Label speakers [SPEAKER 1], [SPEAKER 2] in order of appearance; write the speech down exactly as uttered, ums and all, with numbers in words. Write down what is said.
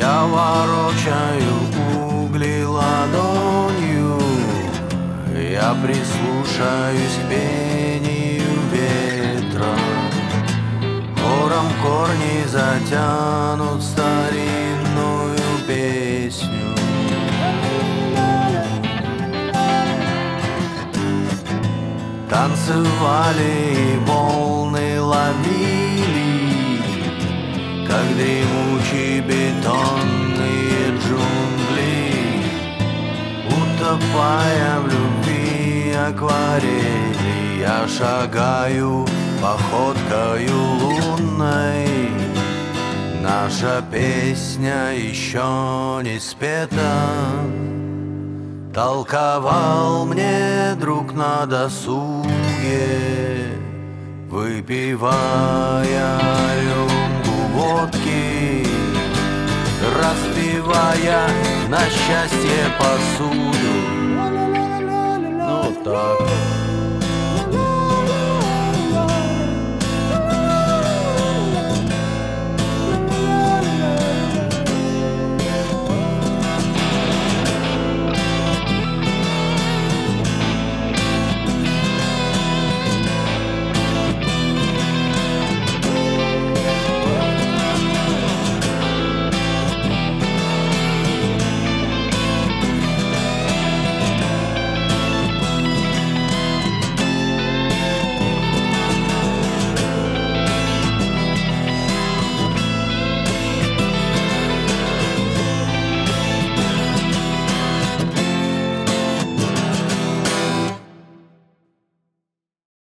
[SPEAKER 1] Я ворочаю угли ладонью, я прислушаюсь к пению ветра. Хором корни затянут старинную песню. Танцевали и волны ловили, как дремучие бетонные джунгли, утопая в любви акварели. Я шагаю походкою лунной, наша песня еще не спета. Толковал мне друг на досуге, выпивая рюмку водки, разбивая на счастье посуду. Ну так.